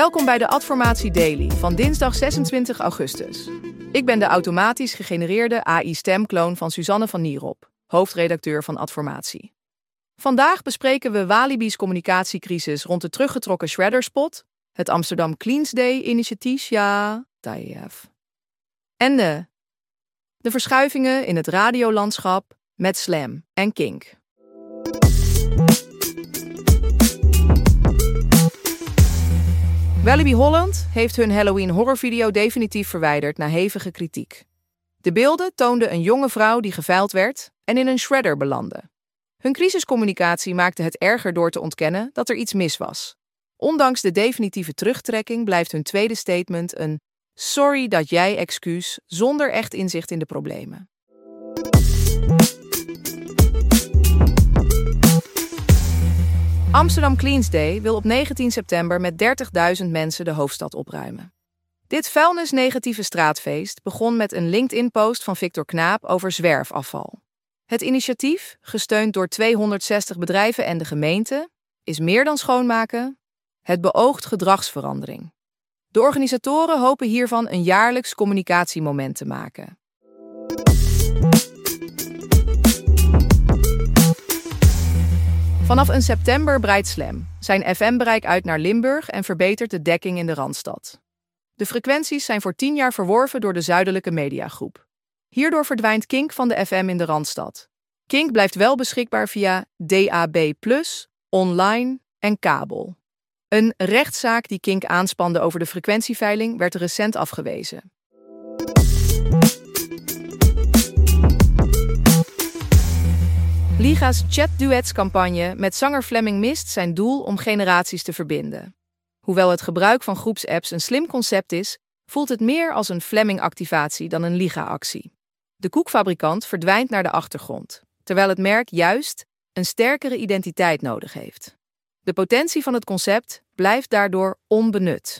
Welkom bij de Adformatie Daily van dinsdag 26 augustus. Ik ben de automatisch gegenereerde AI-stemkloon van Suzanne van Nierop, hoofdredacteur van Adformatie. Vandaag bespreken we Walibi's communicatiecrisis rond de teruggetrokken Shredderspot, het Amsterdam Cleans Day-initiatief, en de verschuivingen in het radiolandschap met Slam en Kink. Walibi Holland heeft hun Halloween horrorvideo definitief verwijderd na hevige kritiek. De beelden toonden een jonge vrouw die geveild werd en in een shredder belandde. Hun crisiscommunicatie maakte het erger door te ontkennen dat er iets mis was. Ondanks de definitieve terugtrekking blijft hun tweede statement een sorry dat jij excuus zonder echt inzicht in de problemen. Amsterdam Cleans Day wil op 19 september met 30.000 mensen de hoofdstad opruimen. Dit vuilnisnegatieve straatfeest begon met een LinkedIn-post van Victor Knaap over zwerfafval. Het initiatief, gesteund door 260 bedrijven en de gemeente, is meer dan schoonmaken. Het beoogt gedragsverandering. De organisatoren hopen hiervan een jaarlijks communicatiemoment te maken. Vanaf 1 september breidt Slam zijn FM-bereik uit naar Limburg en verbetert de dekking in de Randstad. De frequenties zijn voor 10 jaar verworven door de Zuidelijke Mediagroep. Hierdoor verdwijnt Kink van de FM in de Randstad. Kink blijft wel beschikbaar via DAB+, online en kabel. Een rechtszaak die Kink aanspande over de frequentieveiling werd recent afgewezen. Liga's chatduetscampagne met zanger Flemming mist zijn doel om generaties te verbinden. Hoewel het gebruik van groepsapps een slim concept is, voelt het meer als een Flemming-activatie dan een Liga-actie. De koekfabrikant verdwijnt naar de achtergrond, terwijl het merk juist een sterkere identiteit nodig heeft. De potentie van het concept blijft daardoor onbenut.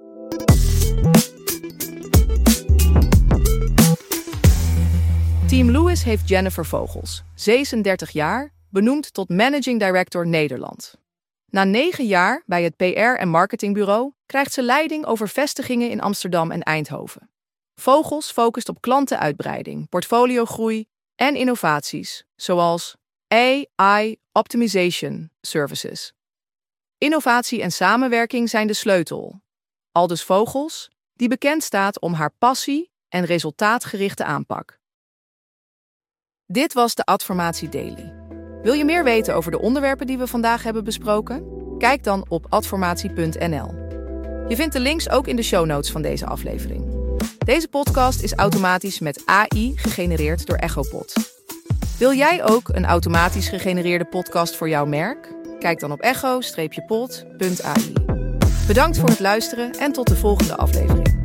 Team Lewis heeft Jennifer Vogels, 36 jaar, benoemd tot Managing Director Nederland. Na 9 jaar bij het PR- en marketingbureau krijgt ze leiding over vestigingen in Amsterdam en Eindhoven. Vogels focust op klantenuitbreiding, portfoliogroei en innovaties, zoals AI Optimization Services. Innovatie en samenwerking zijn de sleutel. Aldus Vogels, die bekend staat om haar passie en resultaatgerichte aanpak. Dit was de Adformatie Daily. Wil je meer weten over de onderwerpen die we vandaag hebben besproken? Kijk dan op adformatie.nl. Je vindt de links ook in de show notes van deze aflevering. Deze podcast is automatisch met AI gegenereerd door Echopod. Wil jij ook een automatisch gegenereerde podcast voor jouw merk? Kijk dan op echo-pod.ai. Bedankt voor het luisteren en tot de volgende aflevering.